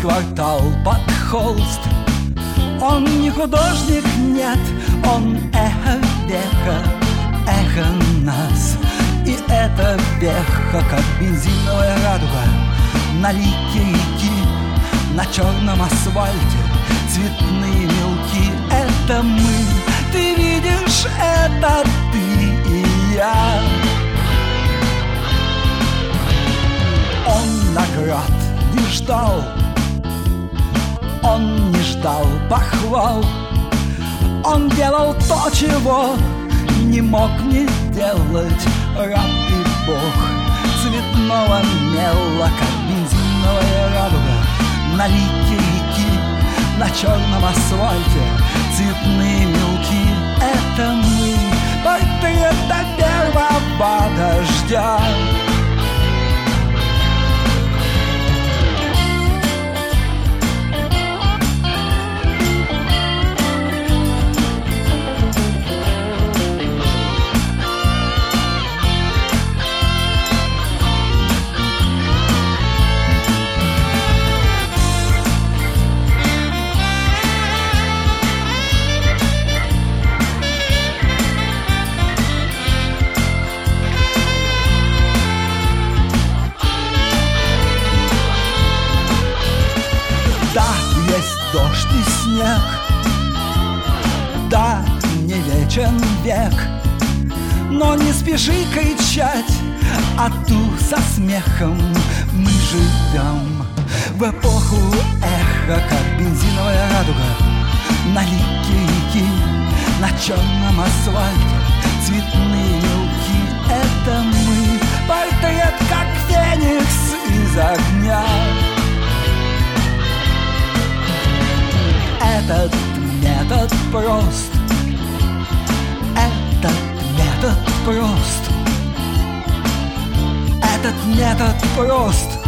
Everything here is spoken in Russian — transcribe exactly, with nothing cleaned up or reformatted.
квартал под холст. Он не художник, нет, он эхо века, эхо нас. И это веха, как бензиновая радуга на лике реки, на черном асфальте цветные мелки. Это мы, ты видишь, это ты и я. Он наград не ждал, он не ждал похвал. Он делал то, чего не мог не делать раб и бог. Цветного мела, как бензиновая радуга на лике реки, на черном асфальте цветные мелки. Это мы, портрет до первого дождя. Да, есть дождь и снег, да, не вечен век, но не спеши кричать, а ту со смехом мы живем в эпоху эха, как бензиновая радуга на лике реки, на черном асфальте цветные мелки. Это мы, портрет, как феникс из огня. Этот метод прост, этот метод прост, этот метод прост.